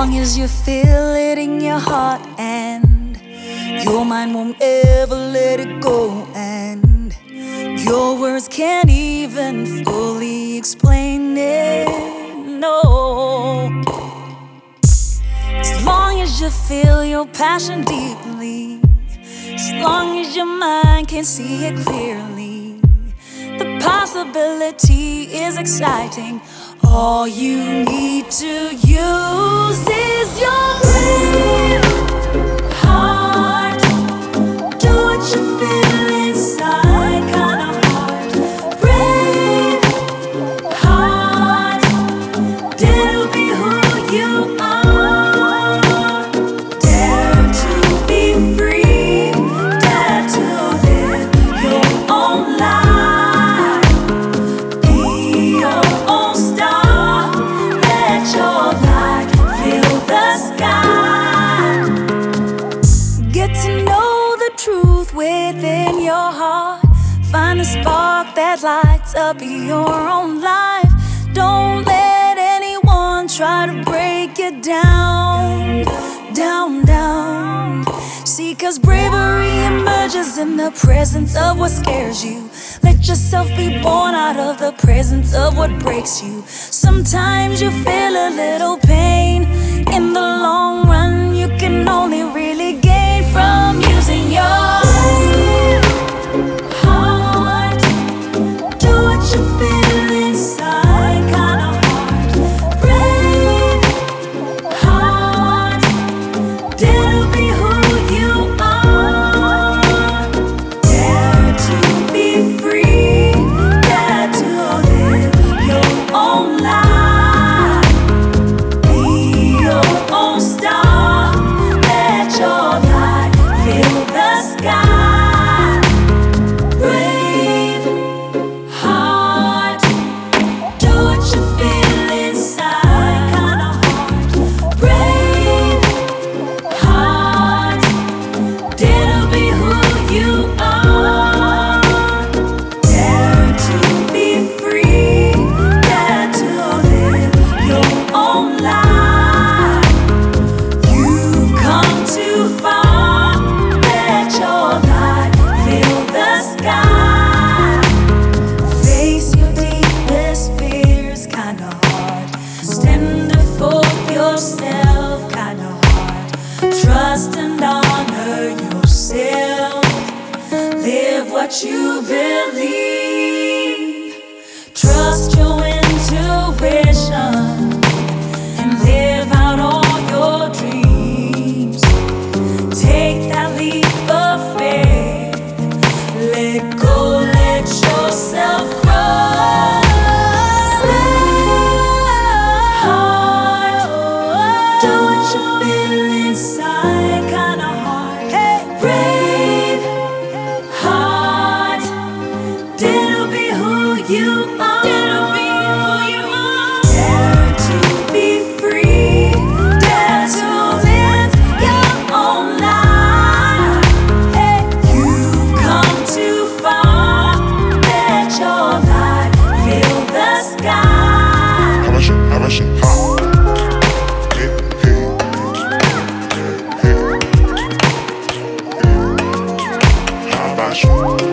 long as you feel it in your heart and your mind won't ever let it go, and your words can't even fully explain it, no. As long as you feel your passion deeply, as long as your mind can see it clearly, the possibility is exciting. All you need to use is your brave heart. Do what you feel inside, kinda hard. Brave heart, dare to be who you are. Dare to be free, dare to live your own life. Be your own star, let your light fill the sky. Get to know the truth within your heart. Find a spark that lights up your own life. Don't let anyone try to break you down, down, down. See, 'cause bravery emerges in the presence of what scares you. Let yourself be born out of the presence of what breaks you. Sometimes you feel a little pain. In the long run, you can only really gain from using your heart. Do what you feel inside, kinda hard. Brave heart, dare to be who you are. Dare to be free, dare to live your own life. Be your own star, let your light fill the sky. Brave heart, do what you feel inside, kinda hard. Brave heart, dare to be who you are. Dare to be free, dare to live your own life. You've come too far, let your light fill the sky. Face your deepest fears, kinda hard. Stand up for yourself, kinda hard. Trust and honor yourself. Live what you believe. Trust your intuition and live out all your dreams. Take that leap of faith. Let go, let yourself grow. Heart, do what you feel inside, kinda hard. Brave heart, dare to be who you are. Dare to be free, dare to live your own life. You've come too far, let your light fill the sky. How about you? Ha. Hey, hey, hey, hey, hey. How about you?